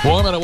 Warm at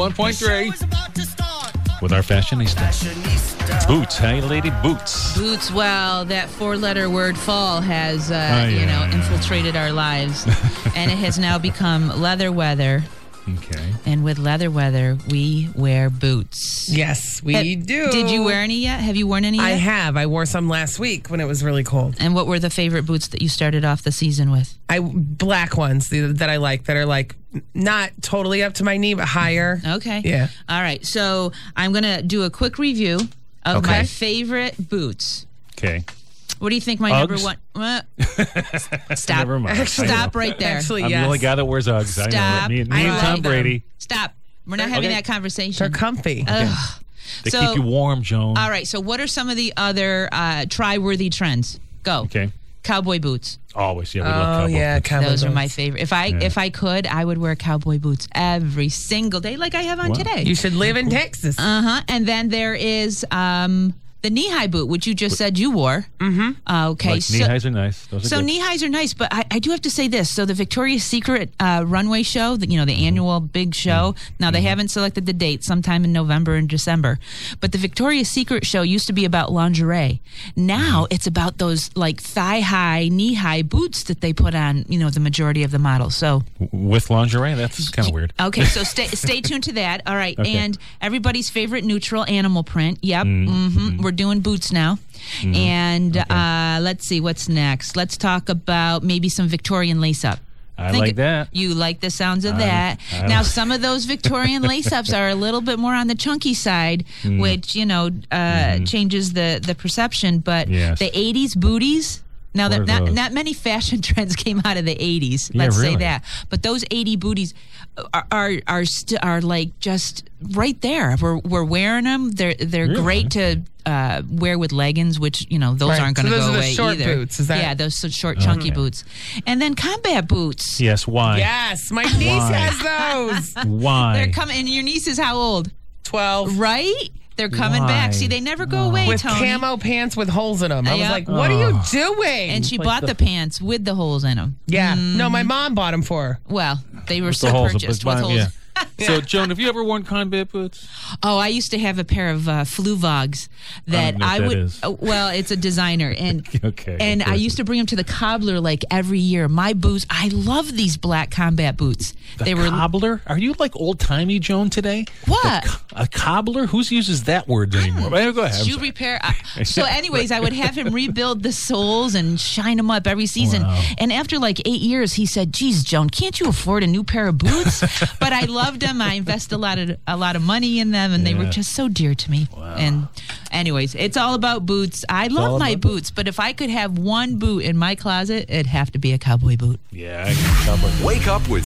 1.3 with our fashionista. Boots, hey, lady, boots. Boots, well, that four-letter word fall has, infiltrated our lives. And it has now become leather weather. Okay. And with leather weather, we wear boots. Yes, we do. Did you wear any yet? Have you worn any yet? I have. I wore some last week when it was really cold. And what were the favorite boots that you started off the season with? Black ones that I like, that are like not totally up to my knee, but higher. Okay. Yeah. All right. So I'm going to do a quick review of my favorite boots. Okay. What do you think my Uggs? number one? Stop. Never mind. Stop right there. Actually, I'm yes. the only guy that wears Uggs. Stop. I know. Me and I Tom like Brady. Stop. We're not having that conversation. They're comfy. Ugh. They keep you warm, Joan. All right. So what are some of the other try-worthy trends? Go. Okay. Cowboy boots. Always. Yeah, we love cowboy boots. cowboy Those are boots. my favorite. If I could, I would wear cowboy boots every single day like I have on today. You should live in Texas. And then there is the knee-high boot, which you just said you wore. Mm-hmm. Okay. Like, knee-highs are nice. Those are So good. knee-highs are nice, but I do have to say this. So the Victoria's Secret runway show, the annual big show, now they haven't selected the date, sometime in November and December, but the Victoria's Secret show used to be about lingerie. Now it's about those like thigh-high, knee-high boots that they put on, the majority of the models. So With lingerie? That's kind of weird. Okay, so stay tuned to that. All right, Okay. and everybody's favorite neutral animal print. Yep, we're doing boots now. And let's see, what's next? Let's talk about maybe some Victorian lace-up. I like that. You like the sounds of that. Now, some of those Victorian lace-ups are a little bit more on the chunky side, which, changes the perception. But Yes. the 80s booties... Now, What that are those? not many fashion trends came out of the 80s. Yeah, Let's say really. that. But those 80 booties are like just right there. We're wearing them. They're Really? great to wear with leggings, which those Right. aren't going to So those go are the away short either. boots, is that- Yeah, those short chunky Okay. boots, and then combat boots. Yes, why? Yes, my niece Why? has those. Why? They're coming. And your niece is how old? 12. Right? They're coming Why? back. See, they never go away, With Tony. camo pants with holes in them. I was Yep. like, what are you doing? And she bought the pants with the holes in them. Yeah. No, my mom bought them for her. Well, they were With the still holes, purchased but with holes. yeah. So, Joan, have you ever worn combat boots? Oh, I used to have a pair of Fluvogs that know what I that would. is. Well, it's a designer, and Okay, and of I course. used to bring them to the cobbler like every year. My boots, I love these black combat boots. The cobbler? Are you like old-timey Joan today? What? A cobbler? Who uses that word anymore? Well, go ahead. I'm Shoe sorry. repair. So, anyways, I would have him rebuild the soles and shine them up every season. Wow. And after like 8 years, he said, "Geez, Joan, can't you afford a new pair of boots?" But I loved them. I invested a lot of money in them, and they were Yeah. just so dear to me. Wow. And anyways, it's all about boots. I love all my about boots, but if I could have one boot in my closet, it'd have to be a cowboy boot. Yeah, I can cowboy. Wake up with